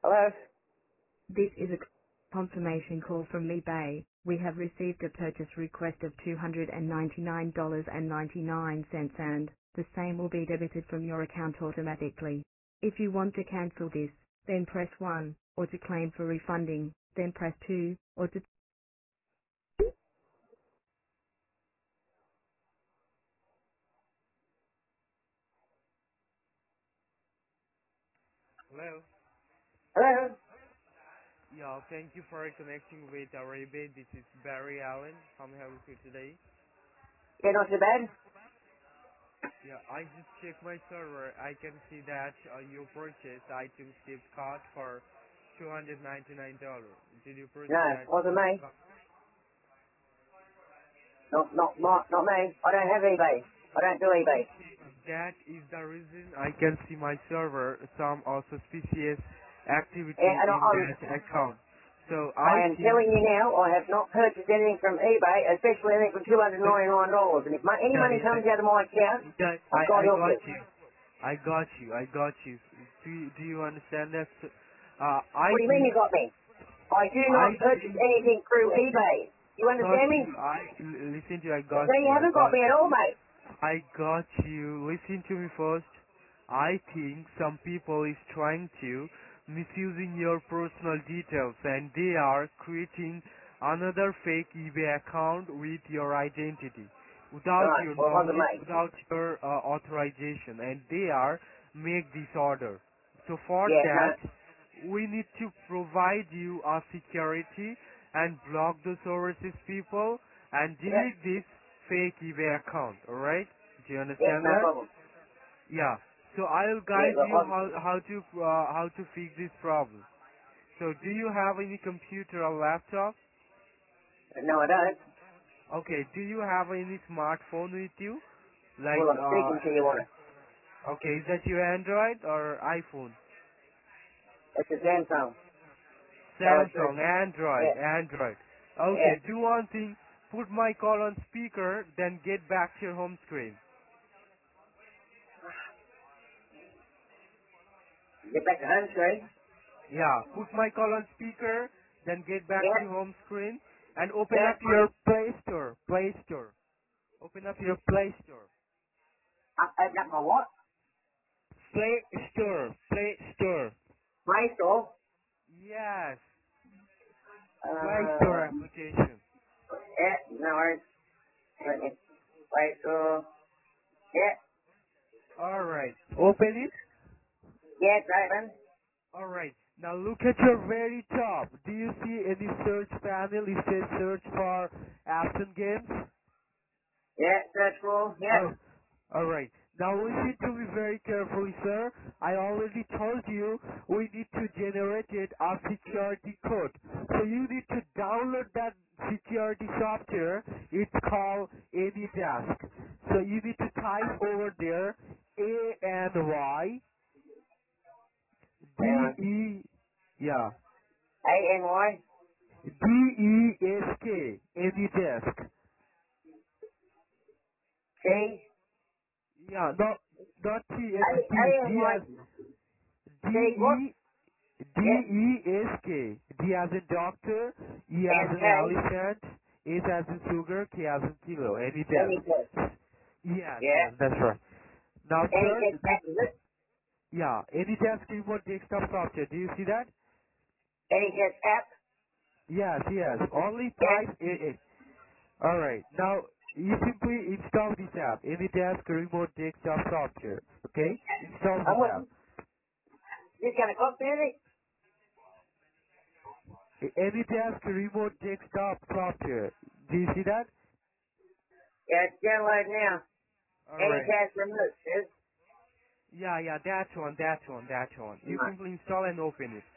Hello? This is a confirmation call from eBay. We have received a purchase request of $299.99 and the same will be debited from your account automatically. If you want to cancel this, then press 1, or to claim for refunding, then press 2, or to... Hello. Hello? Yeah, thank you for connecting with our eBay. This is Barry Allen. How may I help you today? Yeah, not too bad? Yeah, I just checked my server. I can see that you purchased items gift card for $299. Did you purchase No, that wasn't gift me. card? Not me. I don't have eBay. I don't do eBay. Okay, that is the reason I can see my server some suspicious Yeah, activity and in that account. So I I am think telling you now, I have not purchased anything from eBay, especially anything for $299. And if any yeah, money yeah, comes out of my account, yeah, I've got I to help got you. you. I got you. Do you understand that? I What do you mean think you got me? I do I not purchase think anything through eBay. You got understand me? you. Listen to you. So you haven't got me at all, mate. I got you. Listen to me first. I think some people is trying to misusing your personal details and they are creating another fake eBay account with your identity without Right, your well, it wasn't knowledge, me. without your authorization, and they are make this order. So for Yeah, no. that, we need to provide you a security and block the services people and Yeah, delete this fake eBay account, alright? Do you yeah, understand no that? problem. Yeah. So I'll Yeah, guide look, you how to fix this problem. So do you have any computer or laptop? no, I don't. Okay. Do you have any smartphone with you? Like Well, I'm speaking to you on it. okay, is that your Android or iPhone? It's a Samsung. So it's a, Samsung, Android, yeah, Android. yeah. Okay. Do one thing. Put my call on speaker, then get back to your home screen. Get back to home screen. Yeah, put my call on speaker, then get back Yeah, to home screen and open yeah. up your Play Store. Play Store. Open up your Play Store. Open up my what? Play Store. Play Store. Play Store. Yes. Play Store Uh, application. yeah, no worries. Play Store. Yeah, Alright. Open it. yeah, it's open. Alright. Now look at your very top. Do you see any search panel? It says search for apps and games. Yeah, search for, yeah. Oh, alright. Now listen to me very carefully, sir. I already told you we need to generate it a security code. So you need to download that security software. It's called AnyDesk. So you need to type over there ANY Hang on. DE yeah A-N-Y. DESK AnyDesk. T. Yeah, not T, it's D. D A-N-Y. as D T, what? E Yeah. D-E-S-K. D as in doctor, E as in S-K. elephant, S as in sugar, K as in kilo. Any Any desk. test. Yes, Yeah. yes, that's right. Now, Any sir, test that, app, is it? yeah, any desk remote desktop software. Do you see that? Any test app? Yes, yes. Only Yeah. type Alright. Now, you simply install this app. Any desk remote desktop software. Okay? Install I'm this with app. you. This kind of cost anything? Any desk remote desktop software. Do you see that? Yeah, it's download now. Any Alright. task remote, is? Yeah, yeah, that one, that one, that one. You Right. simply install and open it.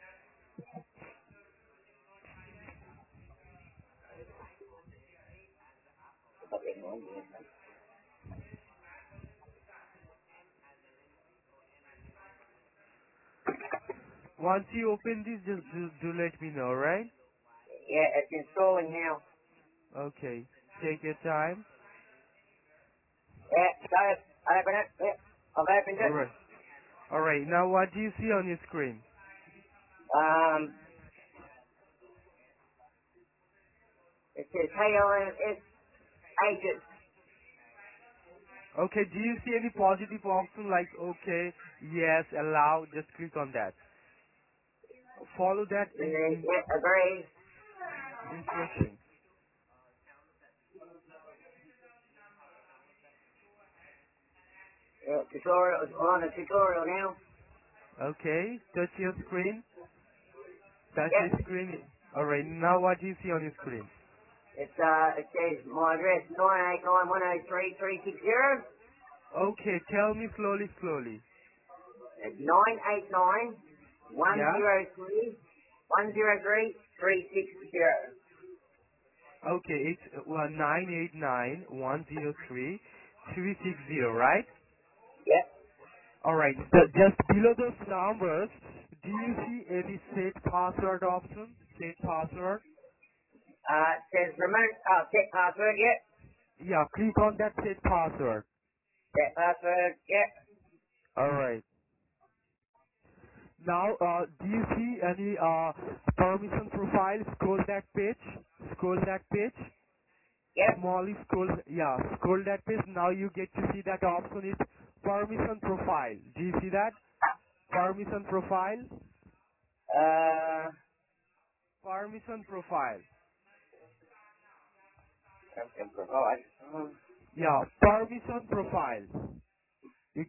Once you open this, just do let me know, right? Yeah, it's installing now. Okay. Take your time. Yeah, so, open it. Yeah, I've opened it. Alright. Alright, now what do you see on your screen? It says KLS agent. Okay, do you see any positive option like okay, yes, allow? Just click on that. Follow that Yeah, agree. instruction. Tutorial. We're on a tutorial now. Okay, touch your screen. Touch Yep. your screen. Alright, now what do you see on your screen? It says my address 989103360. Okay, tell me slowly. It's 989 Yeah? 103 103 360. Okay, it's 989-103-360, right? Yep. Alright, just below those numbers, do you see any set password option? Set password? It says remote, set password, yep. Yeah, click on that set password. Set password, yep. Alright. Now, do you see any permission profile? Scroll that page. Yep. Smally scroll that page. Now you get to see that option is permission profile. Do you see that? Permission profile. Permission profile. Can provide. Yeah, permission profile. You,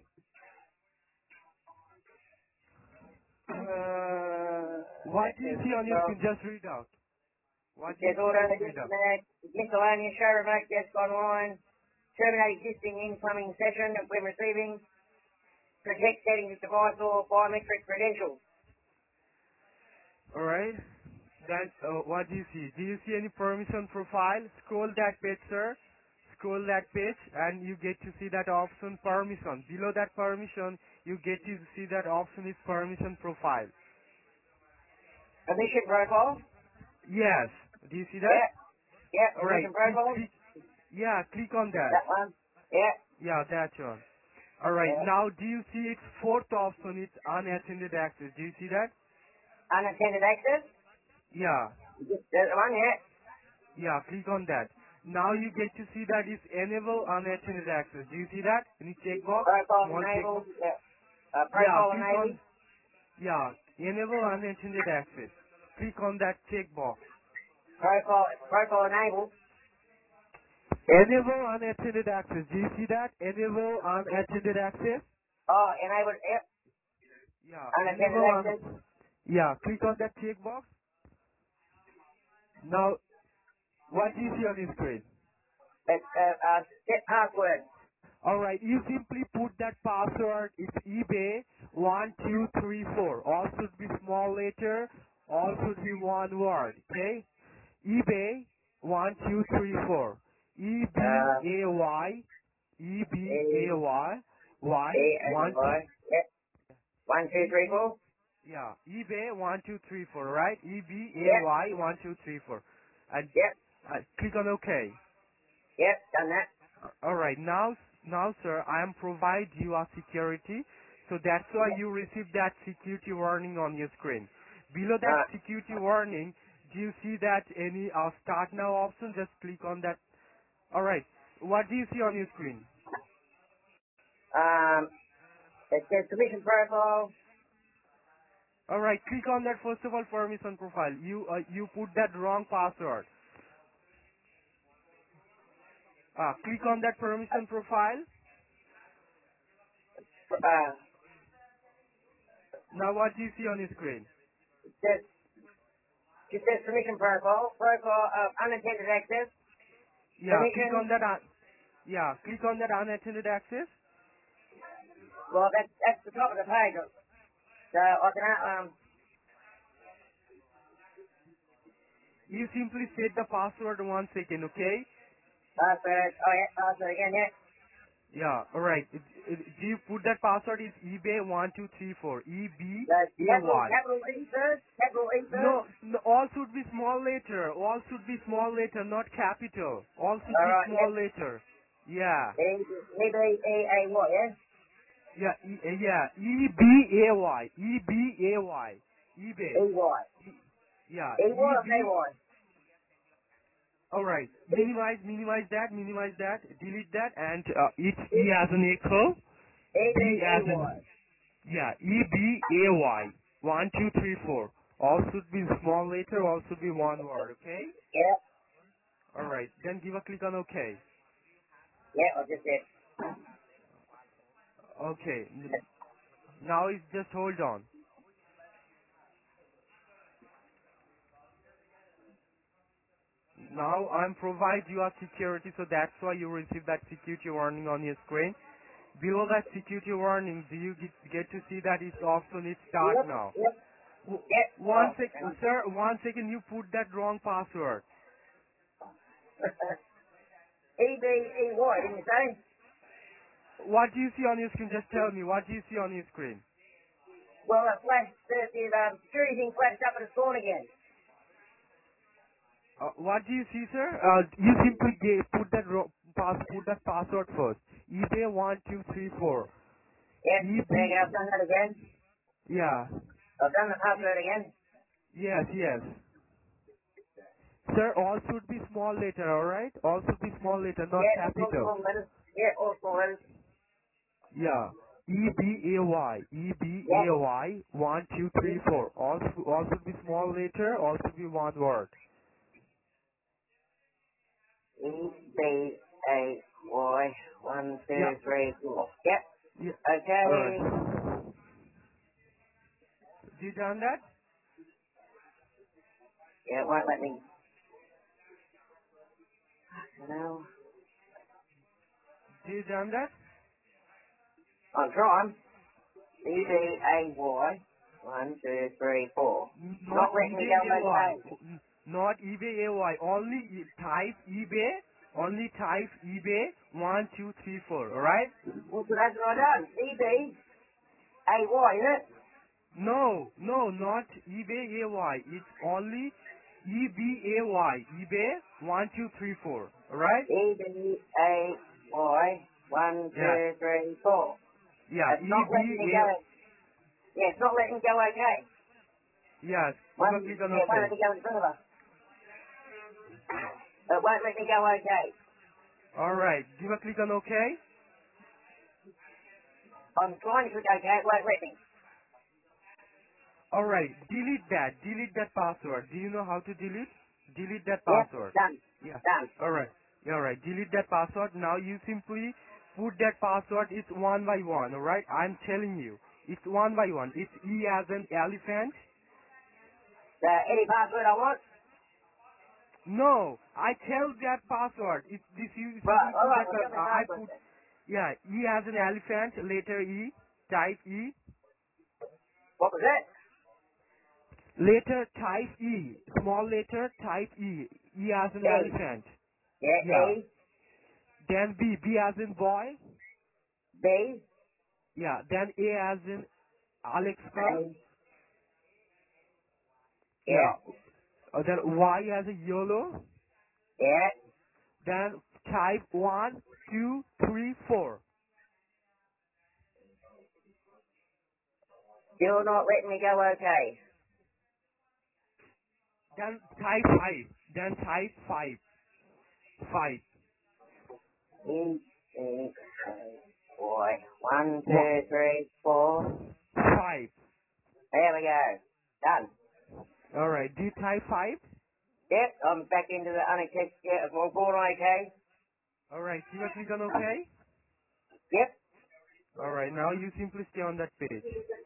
what do you see on your screen? Just read out. What It do you says see? auto Just read out. disconnect, miscellaneous show remote desk online, terminate existing incoming session when receiving, protect settings of device or biometric credentials. Alright. Then, what do you see? Do you see any permission profile? Scroll that page, sir. Scroll that page and you get to see that option permission. Below that permission, you get to see that option is permission profile. Permission profile. Yes. Do you see that? Yep. Yep. Alright. Permission profile. Click on that. That one. Yep. Yeah, that one. Alright. Yep. Now, do you see its fourth option? It's unattended access. Do you see that? Unattended access. Yeah. That one. Yep. Yeah, click on that. Now you get to see that it's enable unattended access. Do you see that? Any checkbox? Profile Small checkbox? enabled. Yep. Yeah, Profile click enabled. on, yeah, enable unattended access. Click on that checkbox. Profile enabled. Enable unattended access. Do you see that? Enable unattended access? Oh, enabled. Yep. Yeah, Unattended enable access. yeah, click on that checkbox. Now, what do you see on your screen? It's set password. Alright, you simply put that password, it's eBay 1234. All should be small letter, all should be one word, okay? eBay 1234. EBAY, A EBAY, A as in boy. Yep. 1, 2, 3, 4. yeah, eBay 1234, right? Yep. EBAY 1234. And Yep. click on OK. Yep. Done that. Alright, now sir, I am provide you a security, so that's why Yep. you received that security warning on your screen. Below that security warning, do you see that any start now option? Just click on that. Alright, what do you see on your screen? Um, it says permission profile. Alright, click on that first of all permission profile. You put that wrong password. Click on that permission profile. Uh, Now what do you see on your screen? it says, it says permission profile. Profile of unattended access. Yeah, click on Permission. that. Click on that unattended access. Well, that's the top of the page. So I can You simply set the password 1 second, okay? password. Oh yeah, password again. Yeah. Yeah, alright. Do you put that password is eBay1234. The EBAY. capital E first. Capital E first. No, all should be small letter. All should be small letter, not capital. All should All be right. small Yep. letter. Yeah. E-B-E-A-Y, yeah? Yeah, EBAY. EBAY. eBay. EY. Yeah, EY or EB. EY? Alright, minimize that, delete that, and it's E as an echo, B as in, EBEY. yeah, EBAY, 1, 2, 3, 4. All should be small letter, all should be one word, okay? Yeah. Alright, then give a click on OK. Yeah, I just did. Okay, now it's just hold on. Now I'm provide you a security, so that's why you receive that security warning on your screen. Below that security warning, do you get to see that it's option is start Yep, now? yep, yep. One Oh, sec, hang on. sir, 1 second, you put that wrong password. EBEY, didn't you say? What do you see on your screen? Just tell me, what do you see on your screen? Well, the security thing flashed up at the spawn again. What do you see, sir? You simply put that put that password first. eBay 1234. Yep, there you go, I've EB. done that again. Yeah. I've done the password again. Yes, yes. Sir, all should be small letter, alright? All should be small letter, not Yeah, all capital. small letters. Yeah, all small letters. Yeah. EBAY. Yeah. EBAY 1234. All should be small letter, all should be one word. EBEY, 1, 2, Yeah. 3, 4. Yep. Yeah. Okay. Alright. Did you done that? Yeah, it won't let me. No. Did you done that? I'm trying. EBEY, 1, 2, 3, 4. Not Not letting me go okay. eBay. Not eBay AY. Only type eBay. Only type eBay 1234. Alright? Well, so that's what I done. EBEY, isn't it? No, not eBay AY. It's only EBAY. eBay 1234. Alright? EBEY, 1, Yeah. 2, 3, 4. Yeah. It's not letting me go. Yeah, it's not letting me go okay. Yes. Give a Won't, click on yeah, it won't let OK. me go in front of her. It won't let me go okay. Alright. Give a click on OK. I'm trying to click okay, it won't let me. Alright. Delete that. Delete that password. Do you know how to delete? Delete that Yep, password. done. Yeah. Done. Alright. Alright. Delete that password. Now you simply put that password. It's one by one. Alright. I'm telling you. It's one by one. It's E as an elephant. Any password I want? No. I tell that password. It's this you Right, simply put alright, that. well tell me I password put. then. Yeah. E as an elephant. Letter E. Type E. What was that? Letter type E. Small letter type E. E as an E. elephant. Yeah, Yeah. E. Then B. B as in boy. B. Yeah. Then A as in Alexa. A. Yeah. Yeah. Then Y as a yellow. Yeah. Then type 1, 2, 3, 4. Still not letting me go okay. Then type 5. Then type 5. 5. E. E. Boy. 1, 2, One, 3, 4. 5. There we go. Done. Alright. Do you type 5? Yep, I'm back into the unattached jet of my board, okay? Alright. You click on OK? Yep. Alright. Now you simply stay on that page.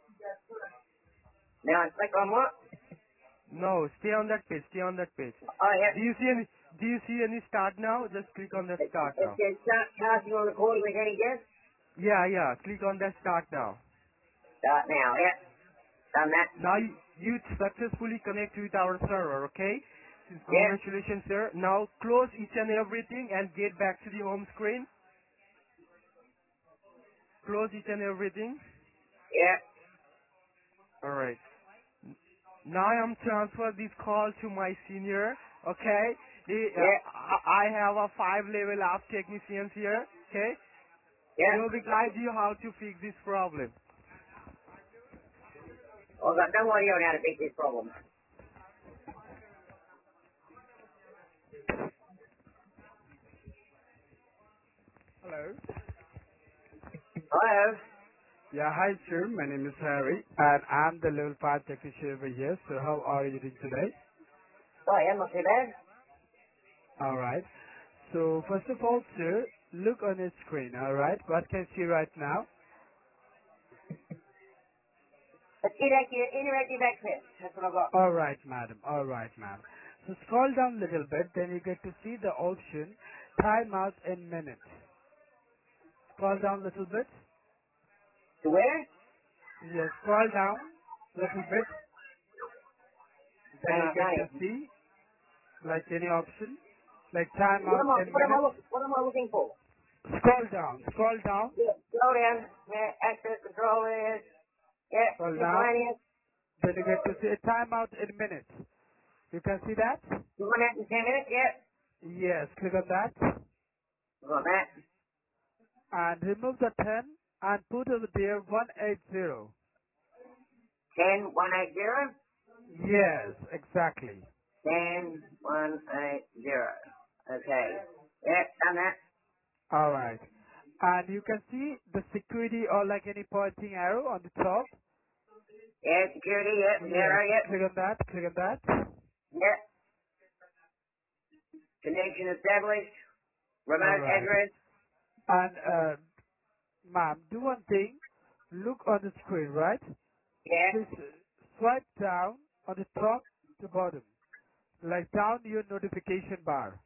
Now I click on what? No, stay on that page. Stay on that page. Oh, yep. Do you see any start now? Just click on that It start now. says start casting on recording with any guest. Yeah, yeah. Click on that start now. Start now, yep. Done that. Now you successfully connect with our server, okay? Yep. Congratulations, sir. Now close each and everything and get back to the home screen. Close each and everything. Yep. Alright. Now I'm transfer this call to my senior, okay? Yep. I have a 5-level app technicians here, okay? Yep. They will be guide you how to fix this problem. I've got no idea on how to fix this problem. Hello. Hello? Yeah, hi sir. My name is Harry, and I'm the level 5 technician over here. So how are you doing today? Oh, yeah, not too bad. All right. So first of all, sir, look on your screen. All right. What can you see right now? It's interactive access. That's what I've got. All right, madam. All right, ma'am. So scroll down a little bit, then you get to see the option timeout in minutes. Scroll down a little bit. To where? Yes, scroll down a little bit. Then Hang you on, get hang to on. see like any option, like timeout in minutes. What am I looking for? Scroll down. Scroll down. Yeah, scroll down. Yeah, access control is. Yeah, Scroll down. miscellaneous. Then you get to see a timeout in minutes. You can see that? 1 out in 10 minutes, yeah. Yes, click on that. I've got that. And remove the 10 and put over there 180. 10, 180. Yes, exactly. 10, 180. Okay. Yeah, done that. Alright. And you can see the security or like any pointing arrow on the top. Yeah, security, yeah, Yes, zero, yeah. click on that, click on that. Yeah. Connection established. Remote Alright. address. And ma'am, do one thing. Look on the screen, right? Yeah. Please swipe down on the top to bottom. Like down your notification bar.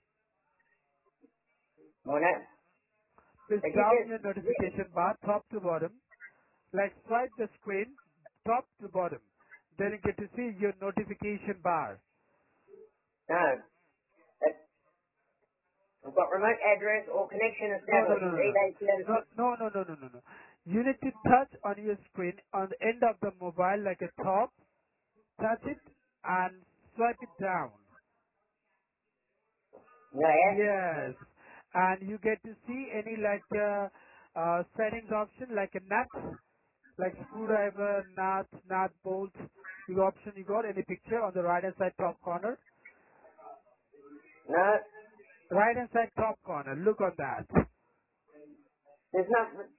Oh, no. Please It down just, your notification bar top to bottom. Like swipe the screen top to bottom. Then you get to see your notification bar. no. It- I've got remote address or connection No, no, established. no, no, no. eBay No, services. no, no, no, no, no, no. You need to touch on your screen on the end of the mobile like a top. Touch it and swipe it down. No, yeah. Yes. And you get to see any like settings option like a nut, like screwdriver, nut, bolt. You option you got any picture on the right hand side top corner. No. Right hand side top corner. Look on that. There's nothing.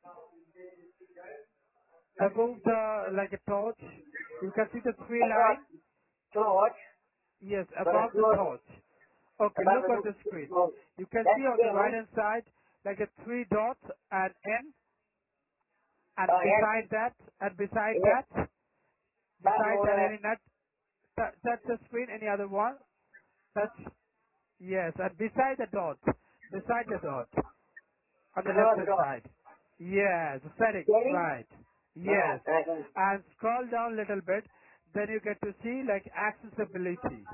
Above the like a torch, you can see the three I've got line. torch. Yes, Got a above the torch torch. Okay, above look the on the screen. torch. You can see That's on the right still. hand side like a three dots and N, and Oh, yeah. beside Yeah. Button that order. any nut, touch the screen, any other one, touch, yes, and beside the dot, on the left Below the hand door. side. Yes, the settings, Getting? right. Right. Yes. Okay. And scroll down a little bit, then you get to see like accessibility.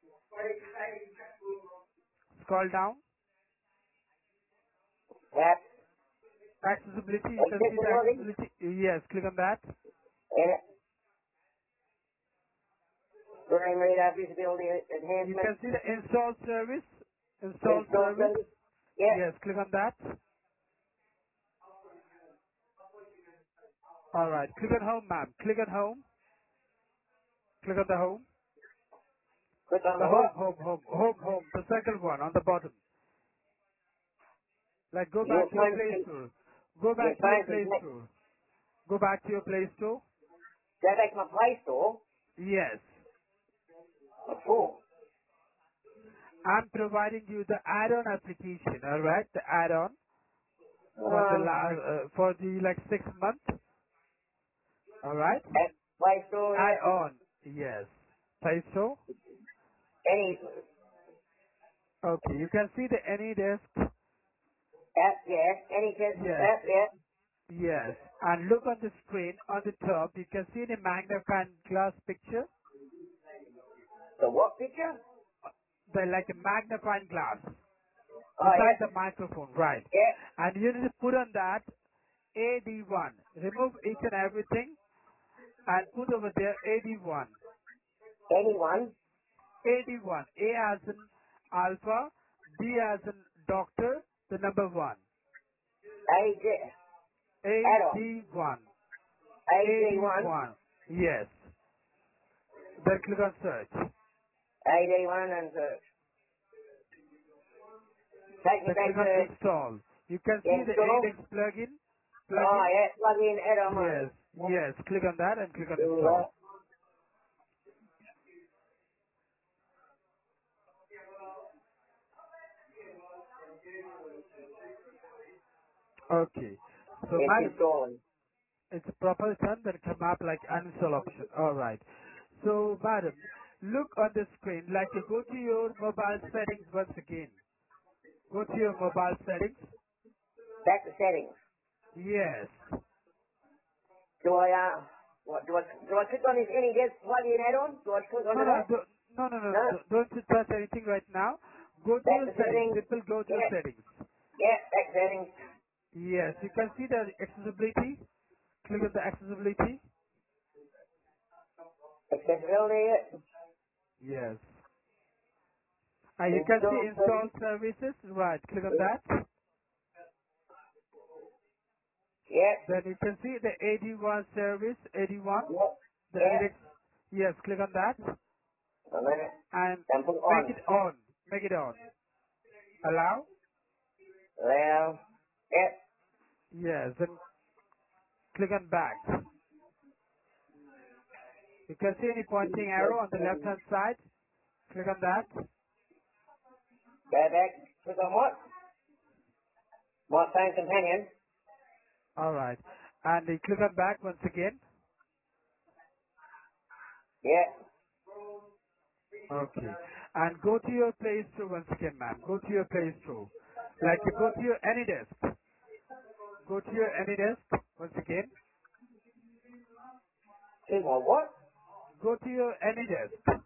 Scroll down. Yeah. Accessibility, you can see the Accessibility. accessibility. Yes, click on that. Yeah. Screen reader, visibility You enhancement. can see the install service. Install Install service. service. Yeah. Yes, click on that. Alright, click on home, ma'am. Click on home. Click on the home. Click on The the what? home. The second one on the bottom. Like go Your back to your phone, Play Store. Go your back to your phone can Play connect. Store. Go back to your Play Store. Go back to my Play Store. Yes. What for? I'm providing you the add-on application, alright? The add-on Um, for the like 6 months, alright? at Play Store, yeah. Add-on, yes. Play Store. Any Okay, you can see the AnyDesk. app, yeah. Any test Yes, app, yeah. yes. And look on the screen on the top. You can see the magnifying glass picture. The what picture? The like a magnifying glass Oh, beside yeah. the microphone, right? Yeah. And you need to put on that AD1. Remove each and everything and put over there AD1. Anyone. AD1. A as in alpha, D as in doctor, the number one. AG. Add-on. AD1. AG1. AD1. Yes. Then click on search. AD1 and search. Take me Then back click on to install. You can see the install. ADEX plugin. Oh yeah, plug in add-on Yes, mode. yes. Click on that and click on Do install. that. Okay. So It's madam, installing. it's properly done, then come up like uninstall option. Alright. So madam, look on the screen, like you go to your mobile settings once again. Go to your mobile settings. Back to settings. Yes. Do I click on this any desk plug-in add-on? Do I click No, onto no, that? no. No. Don't you touch anything right now. Go to Back your to settings. settings. Simple go to your Yeah. settings. Yeah. Back to settings. Yes, you can see the accessibility. Click on the accessibility. Accessibility. Yes. And you can see Install. install services. Right. Click on that. Yeah. Then you can see the AD1 service, AD1, Yeah. the Yeah. ADX. Yes, click on that A minute. and Then put it make on. it on. Make it on. Allow? Allow. Yeah. Yes, then click on back. You can see any pointing arrow on the left hand side. Click on that. Go back. Click on what? My phone companion. Alright. And you click on back once again. Yeah. Okay. And go to your Play Store once again, ma'am. Go to your Play Store. Like you go to your AnyDesk. Go to your AnyDesk once again. See my what? Go to your AnyDesk.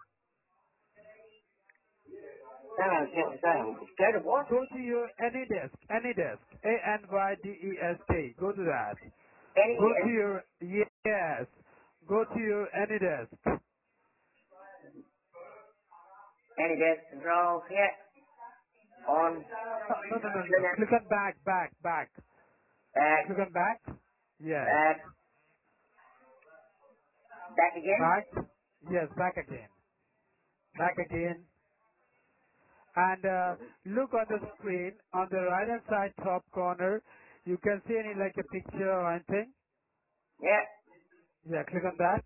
No, I can't say. Go to what? Go to your AnyDesk, ANYDESK. Go to that. Any Go to desk. your, yes, go to your AnyDesk. Any desk control. Yeah. On. No. Click on back. Back. Click on back. Yes. Back. Back again. Back. Yes, back again. Back again. And look on the screen, on the right hand side top corner, you can see any like a picture or anything. Yeah. Yeah, click on that.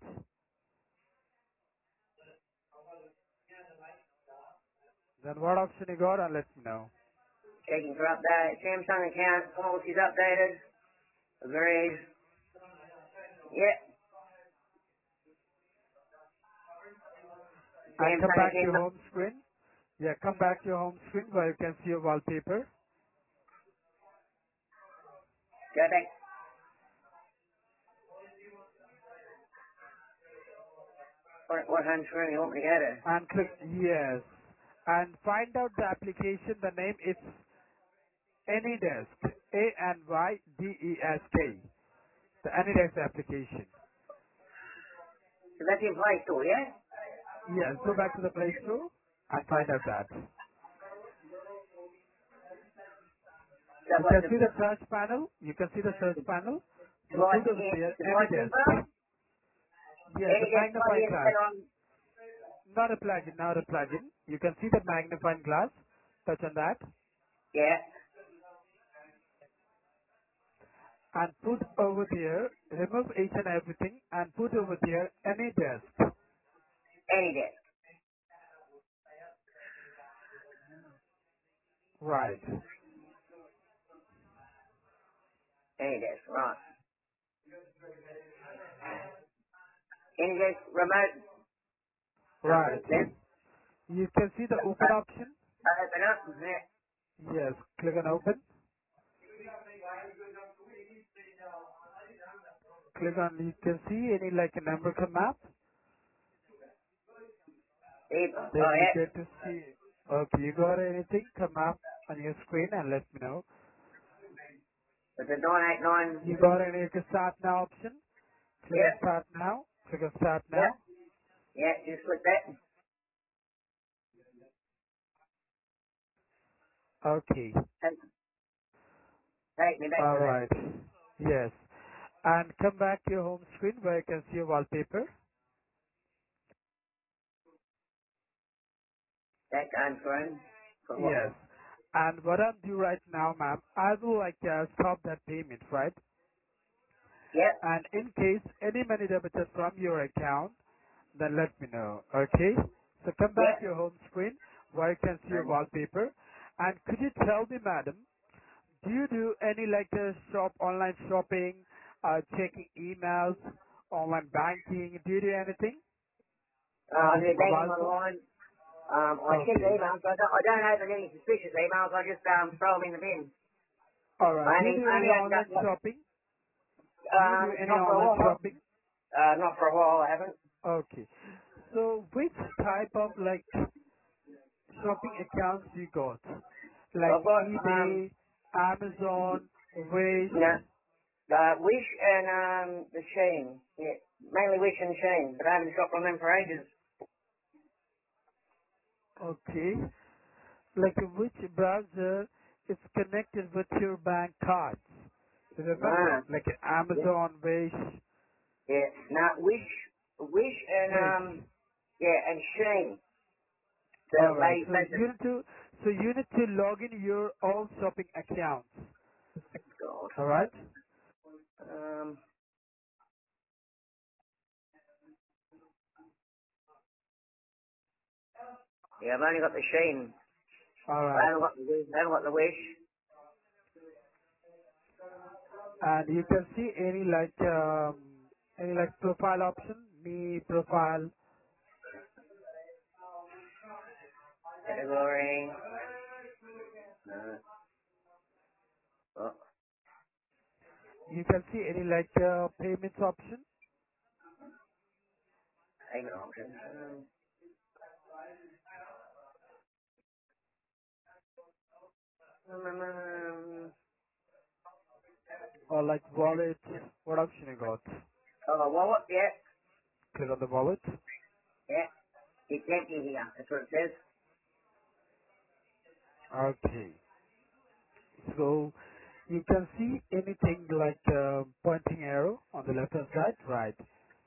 Then what option you got and let me know. Checking for update. Samsung account. Policies updated. Agreed. Yeah. And come Samsung back to again. your home screen. Yeah, come back to your home screen where you can see your wallpaper. Go back. What home screen you want me to go to? And click yes. And find out the application. The name is AnyDesk. ANYDESK. The AnyDesk application. So that's in Play Store, yeah? Yes, go back to the Play Store and find out that. So You what, can see the search panel. You can see the search panel. So put over there device info? AnyDesk. Yes, Any the desk magnifying plug-in glass. set on? Not a plugin, not a plugin. You can see the magnifying glass. Touch on that. Yeah. And put over there, remove each and everything and put over there AnyDesk. Any desk. Right. Any desk, right. Any desk remote. Right. Then You can see the open option. open up. Yeah. Yes. Click on open. Click on, you can see any like a number come up. Then Oh, you yeah. get to see, okay, you got anything come up on your screen and let me know. It's a 989. You got any start now option? Click on Yep. start now. Click on start Yep. now. Yeah, just click that. Okay. And take me back to that. Alright. Yes. And come back to your home screen where you can see your wallpaper. That going through. For what? Yes. And what I'm doing right now, ma'am, I will stop that payment, right? Yep. And in case any money debited from your account, then let me know, okay? So come back Yep. to your home screen where you can see your wallpaper. And could you tell me, madam, do you do any online shopping, checking emails, online banking? Do you do anything I on do this banking mobile phone? online. I check Okay. emails. I don't open any suspicious emails. I just throw them in the bin. All right. Do you do I any only open online up, shopping? Do you do any not for a online while. shopping? Not for a while, I haven't. Okay. So which type of shopping accounts you got? Like I've got, eBay, Amazon, no, Wish. Wish and, the Sheen. Yeah, mainly Wish and Sheen, but I haven't shopped on them for ages. Okay. Like which browser is connected with your bank cards? You remember? Ah, Like yeah, Amazon, Wish, yeah. No, Wish and, Wish. yeah, and Sheen. So All right. they, So they, you need to log in your all shopping accounts. God. All right. Um, yeah, I've only got the Sheen. All I right. haven't got the Wish. I haven't got the Wish. And you can see any profile option, me profile. Category. Oh, You can see any payments option. payment option. Or like wallet, what option you got? Oh, wallet, yeah. Click on the wallet. Yeah. It's empty here. That's what it says. Okay. So you can see anything pointing arrow on the left hand side, right?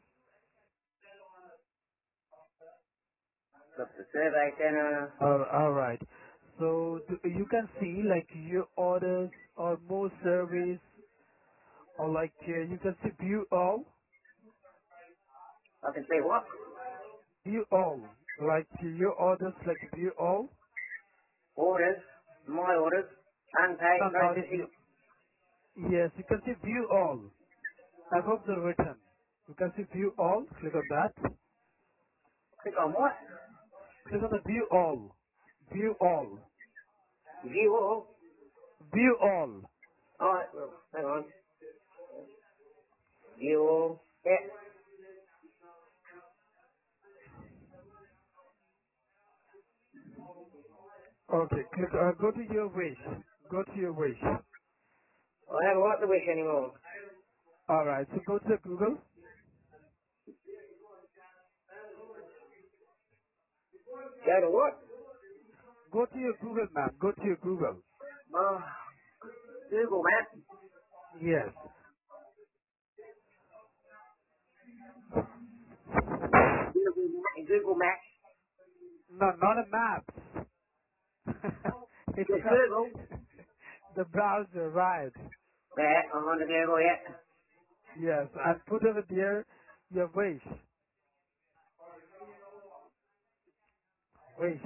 Got the survey center. All right. So you can see your orders or more service or you can see view all, I can see what? view all, like your orders view all. Orders. My orders. Unpaid No, no, processing. yes, you can see view all above the written. You can see view all. Click on that. Click on what? Click on the view all. View all. View all. View all. Alright, well, hang on. View all. Yeah. Okay. Click. Go to your wish. Go to your wish. I haven't got the wish anymore. All right. So go to the Google. Go to what? Go to your Google map. Go to your Google. Oh, Google Map. Yes. Google Maps. No, not a maps. It's Just Google. the browser, right? Yeah, I'm on the Google, yeah. Yes. And put over there your wish. Wish.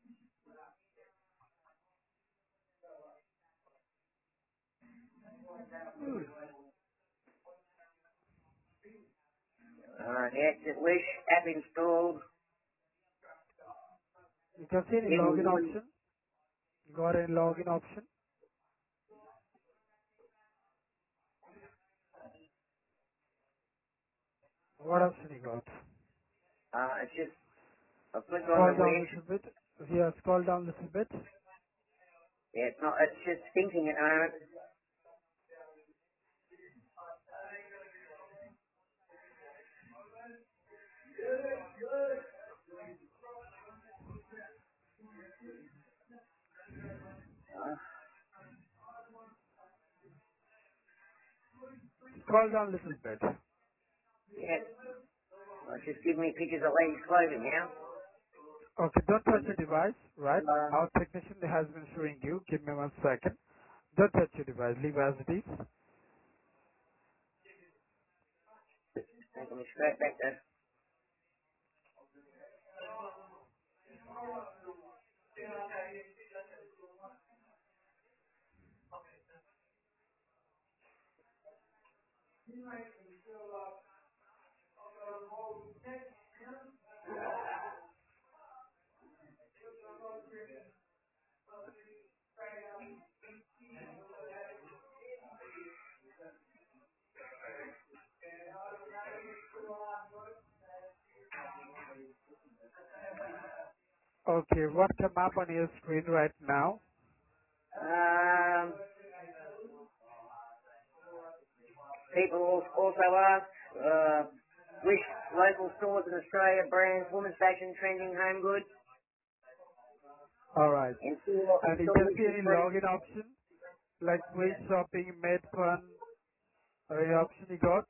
Yeah, just wish. App installed. You can see any login option. You got any login option? What option you got? It's just, I click on Scroll the down a wish. little bit. Yeah, scroll down a little bit. Yeah, it's not, it's just thinking at the moment. Scroll down a little bit. Yeah. It's just giving me pictures of ladies' clothing now. Okay, don't touch your device, right? Our technician has been showing you. Give me 1 second. Don't touch your device. Leave as it is. Taking me straight back to... Okay, what come up on your screen right now? Um, people also ask, which local stores in Australia brands women's fashion, trending, home goods, All right. and And you store can which see is any free. login option, like Wait Shopping, Made Fun, or any option you got?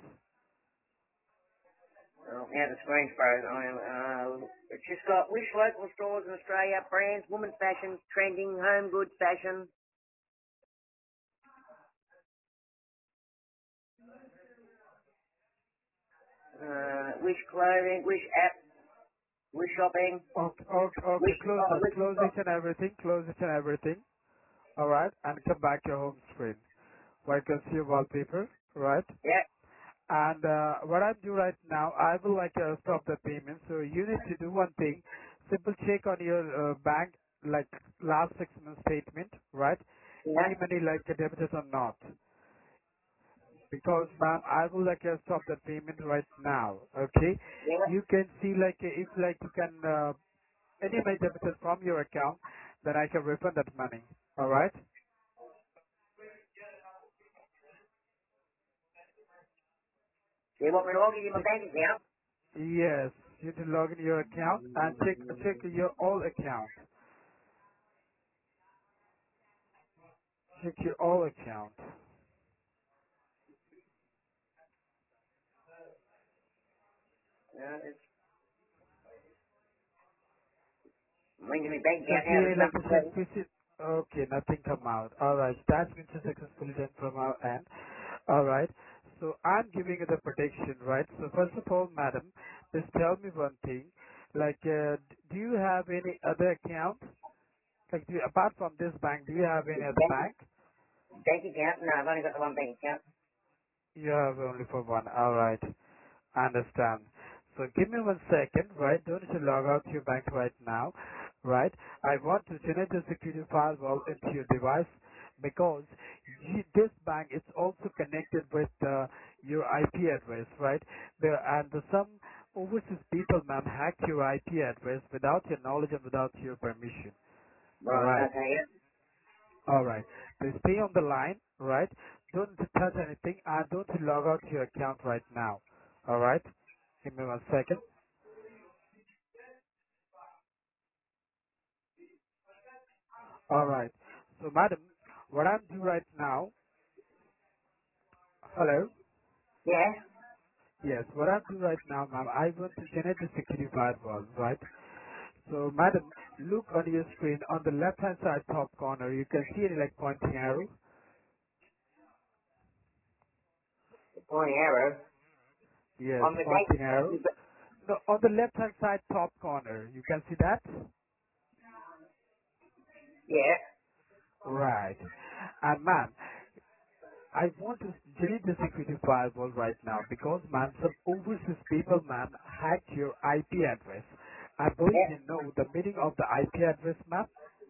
Oh, now the screen's frozen. It's just got which local stores in Australia brands women's fashion, trending, home goods fashion, which clothing, which app, which shopping, Okay, okay, okay. Close that. which Close it and everything. Close it and everything. All right, and come back to your home screen where you can see your wallpaper, right? yeah, And what I do right now, I will like stop the payment. So you need to do one thing: simple check on your bank, like last 6 months statement, right? yeah, Any money like debited or not? Because ma'am, I will like stop the payment right now. Okay? yeah. You can see like if like you can any money debited from your account, then I can refund that money. All right? You want me to log in my Check. bank account? Yes, you need to log in your account and check your all account. Check your all account. It's linking my bank You can account see now. any There's like nothing it says there. visit. Okay, nothing come out. Alright, that's been successfully done from our end. Alright, so I'm giving you the prediction, right? So first of all, madam, just tell me one thing. Like, do you have any other account? Like, apart from this bank, do you have any other bank? Bank account? No, I've only got the one bank account. You have only for one. Alright. Understand. So give me 1 second, right? Don't need to log out to your bank right now, right? I want to generate the security firewall into your device because this bank is also connected with your IP address, right? Some overseas people, ma'am, hacked your IP address without your knowledge and without your permission. All Right, right. okay, yeah. All right. So stay on the line, right? Don't touch anything and don't log out to your account right now. All right? Give me 1 second. All right. So, madam, what I'm doing right now, hello? Yeah? Yes, what I'm doing right now, ma'am, I want to generate the security firewall, right? So, madam, look on your screen on the left-hand side top corner. You can see any like pointing arrow. The pointy arrow. Yes, On the bank. pointing arrow. No, on the left-hand side top corner. You can see that? Yeah. Right. And ma'am, I want to delete the security firewall right now because, ma'am, some overseas people, ma'am, hacked your IP address. I believe Yeah. you know the meaning of the IP address, ma'am.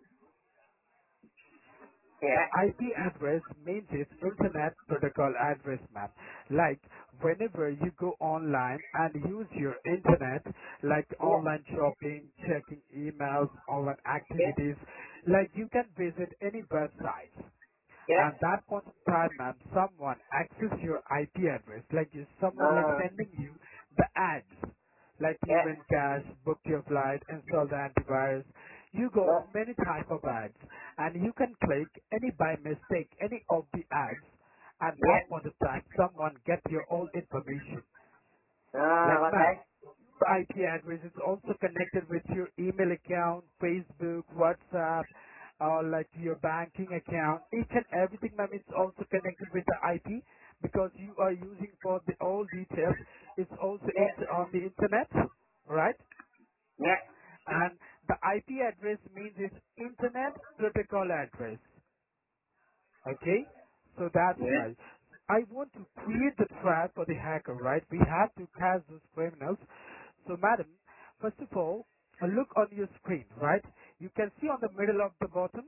The Yeah. IP address means it's Internet Protocol address, ma'am. Like, whenever you go online and use your internet, like Yeah. online shopping, checking emails, online Yeah. activities, like you can visit any website. Yeah. At that point of time, ma'am, someone access your IP address, like is someone like sending you the ads, like you Yeah. win cash, book your flight, install the antivirus. You got Yeah. many type of ads, and you can click any by mistake any of the ads. At Yeah. that point of time, someone get your all information. Like Oh, ma'am, okay. IP address is also connected with your email account, Facebook, WhatsApp, or like your banking account. Each and everything, ma'am, is also connected with the IP because you are using for the all details. It's also Yeah. on the internet, right? Yeah. And the IP address means it's Internet Protocol Address. Okay? So that's Yeah. why. I want to create the trap for the hacker, right? We have to catch those criminals. So madam, first of all, look on your screen, right? You can see on the middle of the bottom.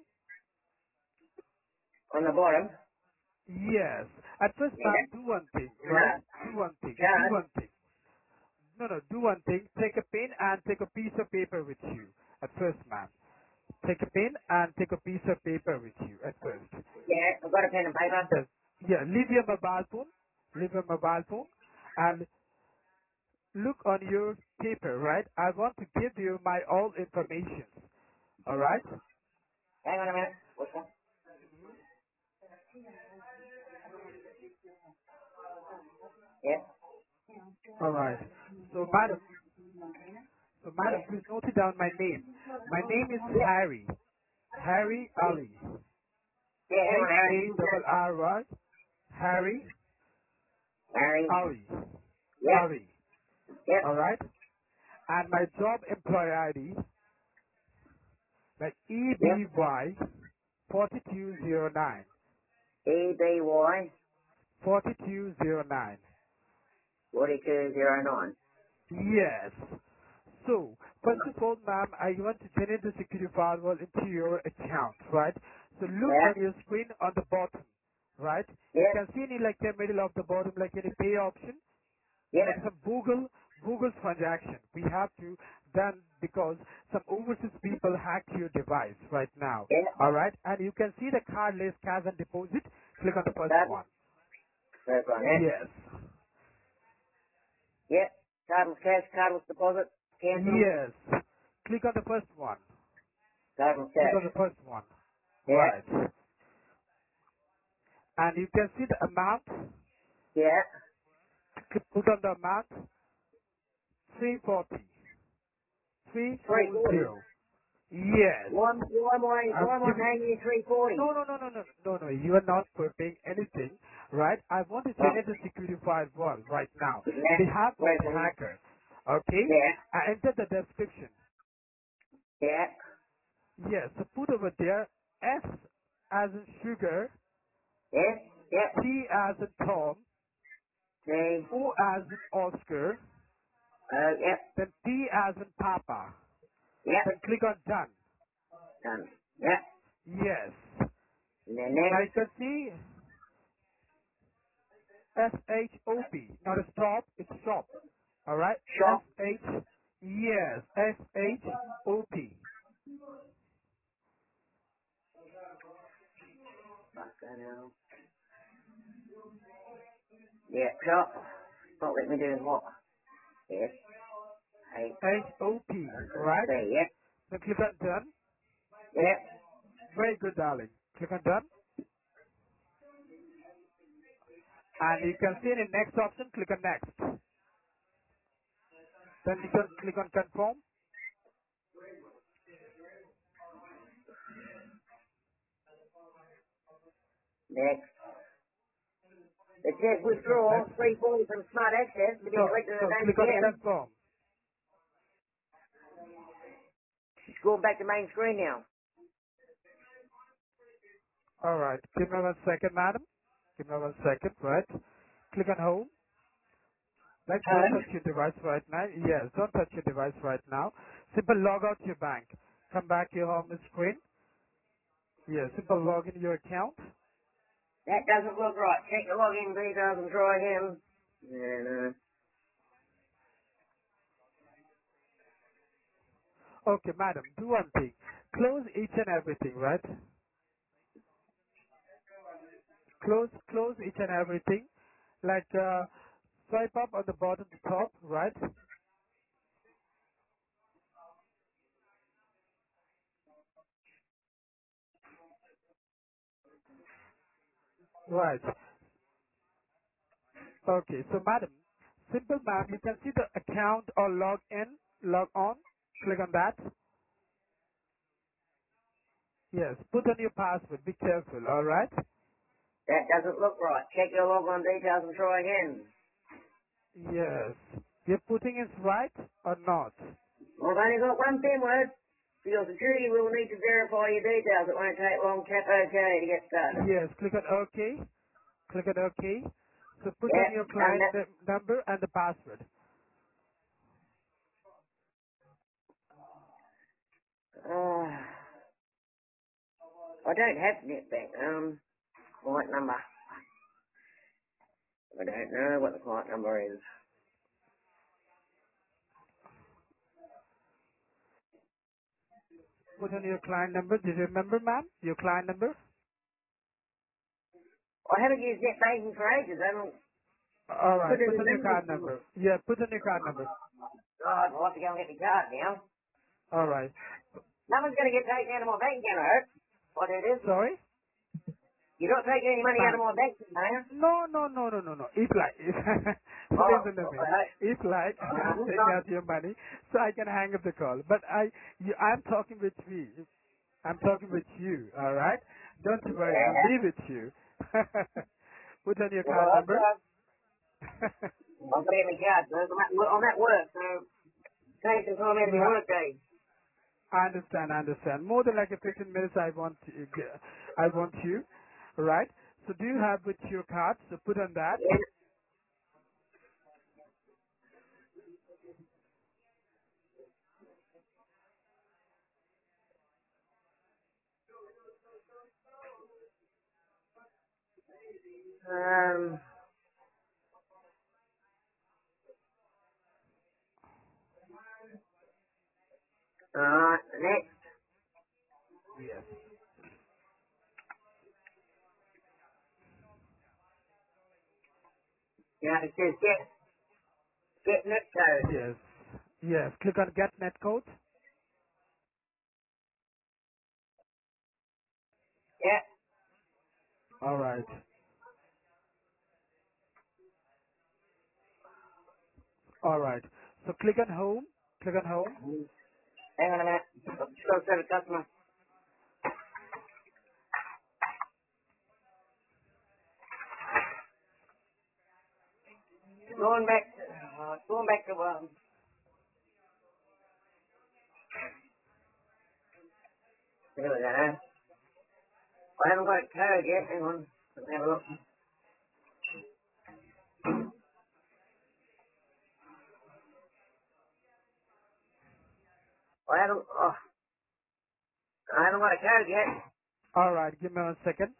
On the bottom. Yes. At first, Yeah. ma'am, do one thing, right? No. Do one thing. Do Card. one thing. No, no, do one thing. Take a pen and take a piece of paper with you. At first, ma'am. Take a pen and take a piece of paper with you at first. Yeah. I've got a pen and paper. Yes. Yeah, leave your mobile phone. Leave your mobile phone and look on your paper, right? I want to give you my all information. All right? Hang on a minute. What's that? Yeah. All right. So madam, please note it down my name. My name is Yeah. Harry. Harry Ali. Yeah. Hang on, Harry. Harry. Harry Harry. Ali. Yep. Ali. Yep. All right? And my job employee ID, like Yep. EBY 4209. EBY 4209. 4209. Yes. So, first of all, ma'am, I want to generate the security firewall into your account, right? So look Yeah. on your screen on the bottom, right? You Yep. can see any like the middle of the bottom, like any pay option, Yep. like some Google transaction. We have to done because some overseas people hacked your device right now. Yep. All right, and you can see the card list cash and deposit. Click on the first Card. one. First one. Yep. Yes. Yep. Cardless cash. Cardless deposit. Cancel. Yes. Click on the first one. Cardless Click cash. on the first one. Yeah. Right. And you can see the amount. Yeah. Put on the amount 340. 340. 340. Yes. Why I'm am I giving. paying you 340? No. You are not paying anything, right? I want to Oh. generate the security firewall right now. Yeah. Behalf of the 340. hacker. Okay? Yeah. I enter the description. Yeah. Yes. So put over there S as in sugar, Yeah. Yep. T as in Tom, See. O as in Oscar, Yep. then P as in Papa. Yep. Then click on done. Done. Yep. Yes. And then Now next. you can see SHOP, not a stop, it's shop. Alright? Shop. SH, yes, SHOP. Fuck that hell. Yeah. Shop. Not let me do what? Yes. Hey. SHOP, alright? See. Yep. Then click on done. Yep. Very good, darling. Click on done. And you can see in the next option, click on next. Then you can click on confirm. Next. It says Click on withdraw next. 340 from Smart Access to be collected No, at click on 8 p.m. confirm. She's going back to main screen now. Alright, give me 1 second, madam. Give me 1 second, right? Click on home. Like, don't Home. touch your device right now. Yes, don't touch your device right now. Simple log out your bank. Come back to your home screen. Yes, simple log in your account. That doesn't look right. Check the login details and try again. And, Okay, madam, do one thing. Close each and everything, right? Close each and everything. Like, swipe up on the bottom to top, right? Right. Okay, so madam, Simple, ma'am. You can see the account or log in, log on. Click on that. Yes. Put on your password. Be careful. All right. That doesn't look right. Check your logon details and try again. Yes. You're putting it right or not? Well, I've only got one PIN word. For your security, we will need to verify your details. It won't take long. Tap OK to get started. Yes. Click on OK. Click on OK. So put on Yep, your done client that. number and the password. I don't have NetBank. Client number. I don't know what the client number is. Put on your client number. Do you remember, ma'am? Your client number? I haven't used net banking for ages. I don't All put right. it Put in on your numbers. card number. Yeah. Put on your card number. God, I'll have to go and get my card now. All right. Nothing's going to get taken out of my bank account, I hope. What it is? Sorry? You're not taking any money out Ma'am. of my bank account, are you? No, no, no, no, no, no. If like, if, Oh, listen to me. okay. If like, I'm taking out your money, so I can hang up the call. But I'm talking with you. I'm talking with you. All right. Don't you worry. I'm Yeah. be with you. Put on your Well, card number. okay. I'm putting my card. So I'm at work, so take some time out of my Ma- work day. I understand. I understand. More than like a 15 minutes. I want you. Right. So do you have with your card? So put on that. Yeah. Alright, next. Yes. Yeah, it says get net code. Yes. Yes. Click on get net code. Yeah. All right. All right. So click on home. Click on home. Hang on a minute. Just go to the customer. Going back to, here we go. I haven't got a code yet. Hang on. Let me have a look. I haven't got a code yet. All right. Give me 1 second.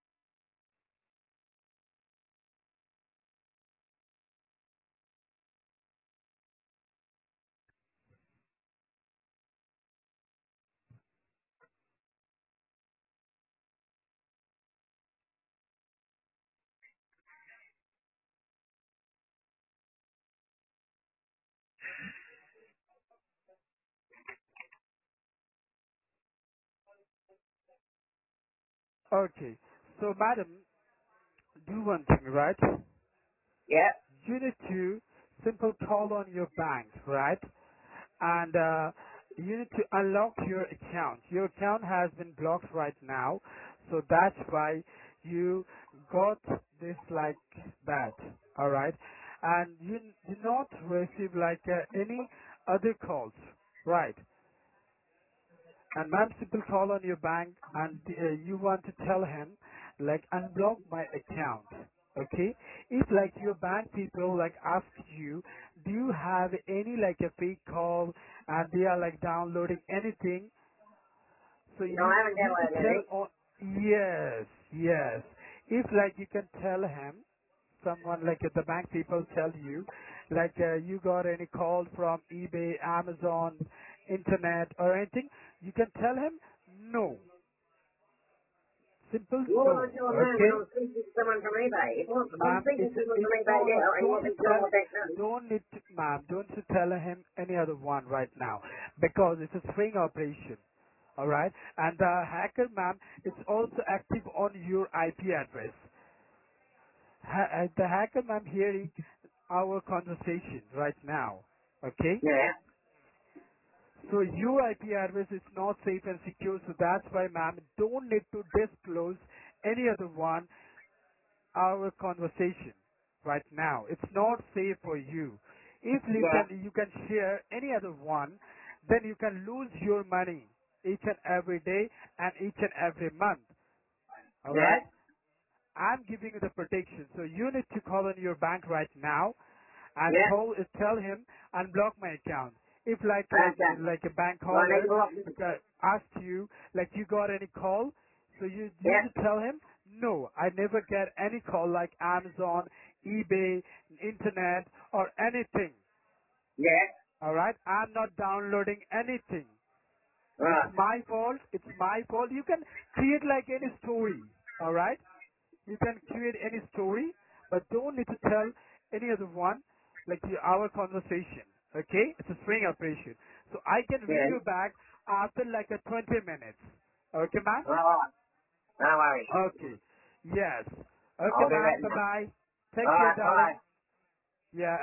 Okay. So, madam, do one thing, right? Yeah. You need to simple call on your bank, right? And you need to unlock your account. Your account has been blocked right now, so that's why you got this like that. All right, and you do not receive like any other calls, right? And ma'am, simple call on your bank and you want to tell him like unblock my account. Okay? If like your bank people like ask you, do you have any like a fake call and they are like downloading anything, so No, I you haven't need to downloaded tell anything. on, yes, yes. If like you can tell him, someone like the bank people tell you, like you got any call from eBay, Amazon, internet or anything, you can tell him no. Simple What was I no. doing then when I Okay? was speaking to someone from eBay? If I'm Ma'am, speaking to someone from eBay no, no, now, and you want me to tell them what they know? don't need to, ma'am, don't you tell him any other one right now because it's a string operation. Alright? And the hacker, ma'am, it's also active on your IP address. The hacker, ma'am, hearing our conversation right now. Okay? Yeah. So your IP address is not safe and secure, so that's why, ma'am, don't need to disclose any other one our conversation right now. It's not safe for you. If Yeah. you can share any other one, then you can lose your money each and every day and each and every month. All Yeah. right? I'm giving you the protection. So you need to call on your bank right now and Yeah. tell him unblock my account. If Okay. like a bank Well, I need caller to block you. asked you like you got any call, so you Yeah. should tell him no, I never get any call like Amazon, eBay, internet or anything. Yeah. All right, I'm not downloading anything. It's Right. my fault. It's my fault. You can create like any story. All right. You can create any story, but don't need to tell any other one like our conversation. Okay? It's a string operation. So I can ring Yeah. you back after like a 20 minutes. Okay, ma'am? Right. No worries. Okay. Yes. Okay, I'll do ma'am. that now. Bye-bye. Take care, Alright, bye. darling. Yeah.